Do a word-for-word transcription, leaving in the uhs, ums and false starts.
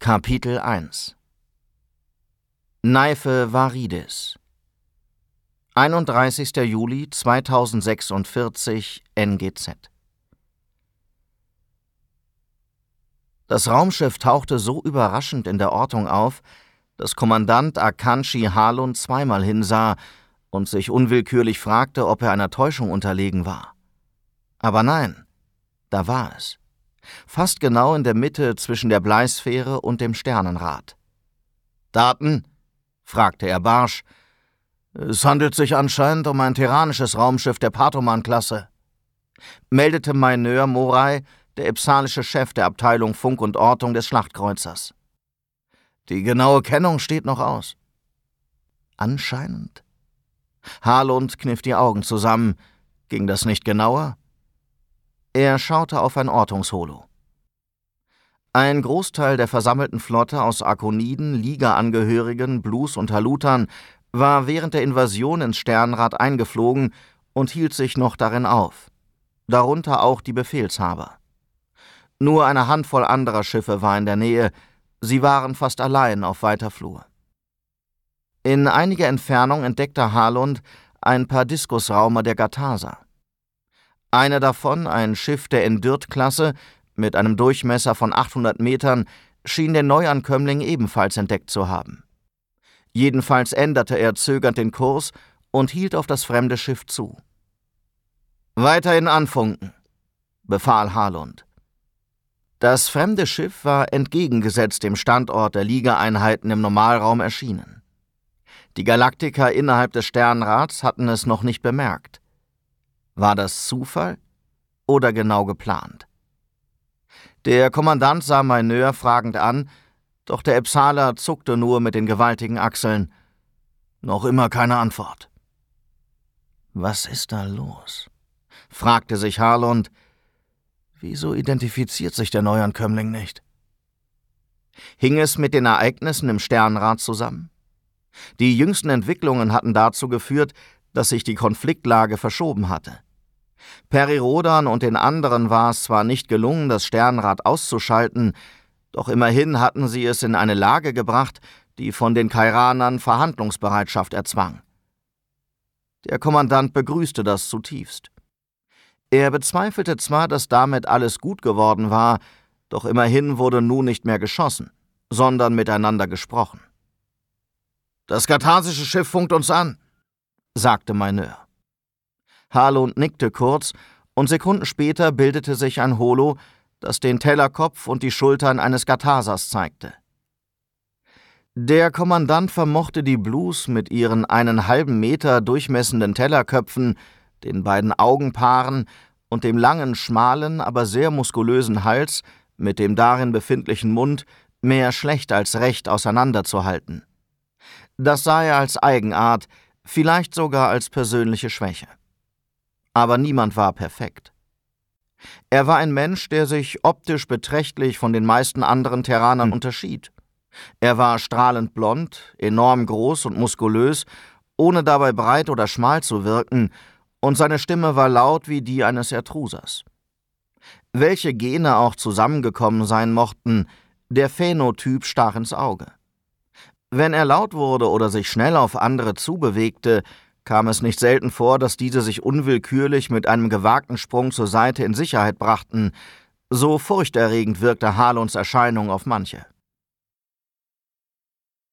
Kapitel eins Naife Varidis einunddreißigster Juli zweitausendsechsundvierzig N G Z. Das Raumschiff tauchte so überraschend in der Ortung auf, dass Kommandant Akanshi Halund zweimal hinsah und sich unwillkürlich fragte, ob er einer Täuschung unterlegen war. Aber nein, da war es. Fast genau in der Mitte zwischen der Bleisphäre und dem Sternenrad. »Daten?« fragte er barsch. »Es handelt sich anscheinend um ein terranisches Raumschiff der Patoman-Klasse«, meldete Majneur Morai, der ipsalische Chef der Abteilung Funk und Ortung des Schlachtkreuzers. »Die genaue Kennung steht noch aus.« »Anscheinend?« Halund kniff die Augen zusammen. Ging das nicht genauer? Er schaute auf ein Ortungsholo. Ein Großteil der versammelten Flotte aus Akoniden, Liga-Angehörigen, Blues und Halutern war während der Invasion ins Sternrad eingeflogen und hielt sich noch darin auf. Darunter auch die Befehlshaber. Nur eine Handvoll anderer Schiffe war in der Nähe. Sie waren fast allein auf weiter Flur. In einiger Entfernung entdeckte Halund ein paar Diskusraumer der Gatasa. Eine davon, ein Schiff der Endyrt-Klasse mit einem Durchmesser von achthundert Metern, schien den Neuankömmling ebenfalls entdeckt zu haben. Jedenfalls änderte er zögernd den Kurs und hielt auf das fremde Schiff zu. »Weiterhin anfunken«, befahl Halund. Das fremde Schiff war entgegengesetzt dem Standort der Liga-Einheiten im Normalraum erschienen. Die Galaktiker innerhalb des Sternrads hatten es noch nicht bemerkt. War das Zufall oder genau geplant? Der Kommandant sah Majneur fragend an, doch der Ipsaler zuckte nur mit den gewaltigen Achseln. Noch immer keine Antwort. »Was ist da los?« fragte sich Halund. »Wieso identifiziert sich der Neuankömmling nicht?« Hing es mit den Ereignissen im Sternrad zusammen? Die jüngsten Entwicklungen hatten dazu geführt, dass sich die Konfliktlage verschoben hatte. Perirodan und den anderen war es zwar nicht gelungen, das Sternrad auszuschalten, doch immerhin hatten sie es in eine Lage gebracht, die von den Kairanern Verhandlungsbereitschaft erzwang. Der Kommandant begrüßte das zutiefst. Er bezweifelte zwar, dass damit alles gut geworden war, doch immerhin wurde nun nicht mehr geschossen, sondern miteinander gesprochen. »Das karthasische Schiff funkt uns an«, sagte Majneur. Halund nickte kurz, und Sekunden später bildete sich ein Holo, das den Tellerkopf und die Schultern eines Gathasers zeigte. Der Kommandant vermochte die Blues mit ihren einen halben Meter durchmessenden Tellerköpfen, den beiden Augenpaaren und dem langen, schmalen, aber sehr muskulösen Hals mit dem darin befindlichen Mund mehr schlecht als recht auseinanderzuhalten. Das sah er als Eigenart, vielleicht sogar als persönliche Schwäche. Aber niemand war perfekt. Er war ein Mensch, der sich optisch beträchtlich von den meisten anderen Terranern unterschied. Er war strahlend blond, enorm groß und muskulös, ohne dabei breit oder schmal zu wirken, und seine Stimme war laut wie die eines Ertrusers. Welche Gene auch zusammengekommen sein mochten, der Phänotyp stach ins Auge. Wenn er laut wurde oder sich schnell auf andere zubewegte, kam es nicht selten vor, dass diese sich unwillkürlich mit einem gewagten Sprung zur Seite in Sicherheit brachten. So furchterregend wirkte Halunds Erscheinung auf manche.